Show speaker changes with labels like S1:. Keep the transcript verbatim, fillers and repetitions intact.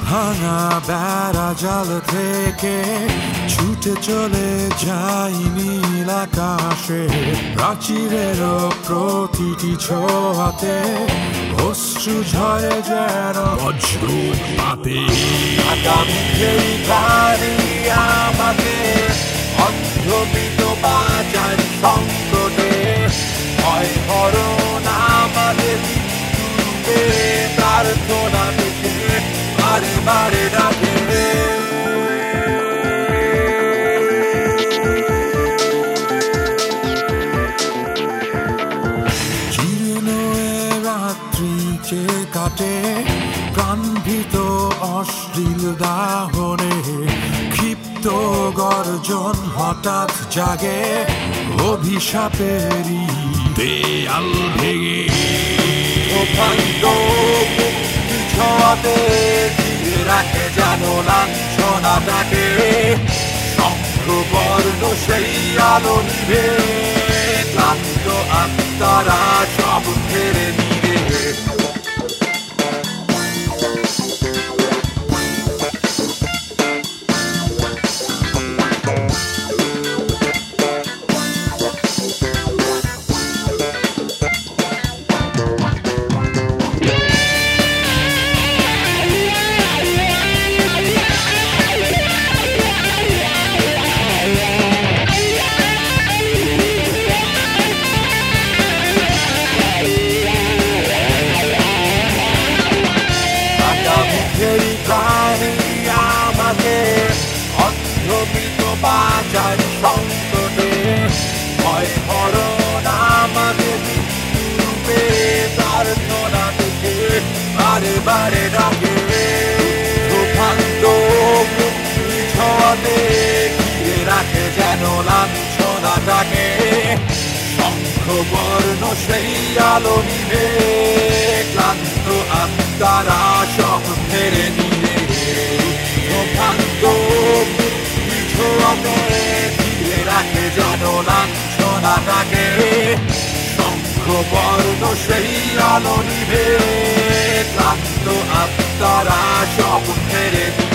S1: ভাঙা বেড়া জাল থেকে ছুটে চলে যাই নীল আকাশে, প্রাচীরের প্রতিটি ছোঁয়াতে অশ্রু ঝরে যেন বজ্রপাতে।
S2: আগামীর গাড়ি আমাকে অন্ধবিত বাজার সংকটে, ভয় হরণ আমাদের মৃত্যুকে, প্রার্থনা পেতে বারে বারে ডাকে।
S1: জীর্ণ রাত্রি যে কাটে প্রাণভীত অশ্লীল দাহনে, ক্ষিপ্ত গর্জন হঠাৎ জাগে অভিশাপেরই দেয়াল ভেঙে।
S2: ভাঙ্গ মুক্তি ছোঁয়াতে ঘিরে রাখে যেন লাঞ্ছনাটাকে, শঙ্খবর্ণ সেই আলো নিভে, ক্লান্ত আত্মারা সব ফেরে নিবে। আমাকে অন্ধবিত বাজার সংকটে, ভয় হরণ আমাকে মৃত্যুরূপে, প্রার্থনা থেকে বারে বারে ডাকে। ভাঙ্গ মুক্তি ছোঁয়াতে ঘিরে রাখে যেন লাঞ্ছনাটাকে, শঙ্খবর্ণ সেই আলো নিভে, ক্লান্ত আত্মারা সব ফেরে নিবে। ভাঙ্গ মুক্তি ছোঁয়াতে ঘিরে রাখে যেন লাঞ্ছনাটাকে, শঙ্খবর্ণ সেই আলো নিভে, ক্লান্ত আত্মারা সব ফেরে নিবে।